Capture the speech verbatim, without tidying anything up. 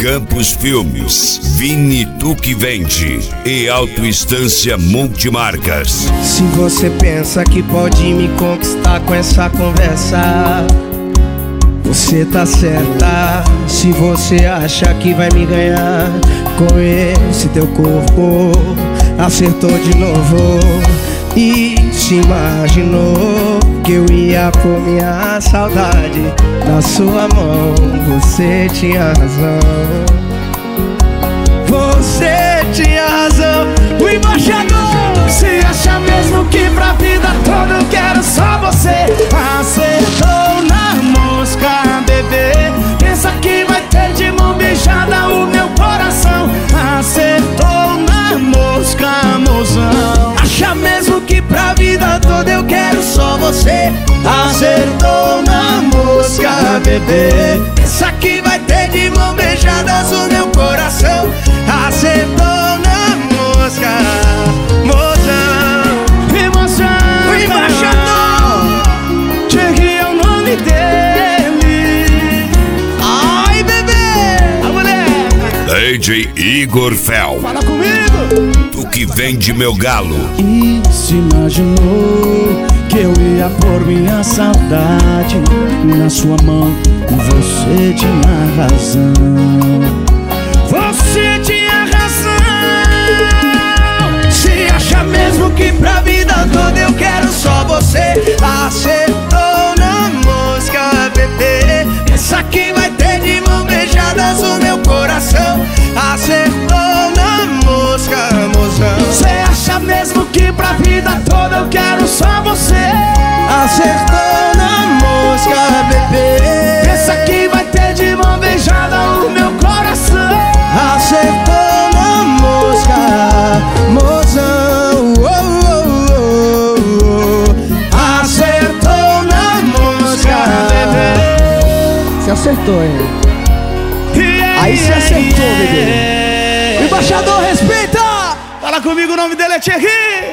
Campos Filmes, Vini Tu Que Vende e Autoinstância Multimarcas. Se você pensa que pode me conquistar com essa conversa, você tá certa. Se você acha que vai me ganhar com esse teu corpo, acertou de novo. E se imaginou que eu ia pôr minha saudade na sua mão. Você tinha razão, você tinha razão. O embaixador, você acha mesmo que pra vida toda eu quero só você? Acertou na mosca, bebê. Pensa que vai ter de mão beijada o meu coração. Acertou na mosca, mozão. Acha mesmo que pra vida toda eu quero só você? Acertou na mosca, bebê. Pensa que vai ter de mão beijadas o meu coração. Acertou na mosca, mozão. Emoção, o embaixador, Thierry é o nome dele. Ai, bebê, a mulher D J Igor Fel, fala comigo. Tu Que Vende Meu Galo. E se imaginou que eu ia pôr minha saudade na sua mão? Você tinha razão, você tinha razão. Se acha mesmo que pra vida toda eu quero só você? Acertou na mosca, bebê. Pensa que vai ter de mão beijadas o meu coração. Acertou na mosca, mozão. Você acha mesmo que pra vida toda eu quero só você? Acertou na mosca, bebê. Pensa que vai ter de mão beijada o meu coração. Acertou na mosca, mozão. Oh, oh, oh, oh. Acertou na mosca, bebê. você acertou, hein? Aí você acertou, bebê. O embaixador, respeita! Fala comigo, o nome dele é Thierry.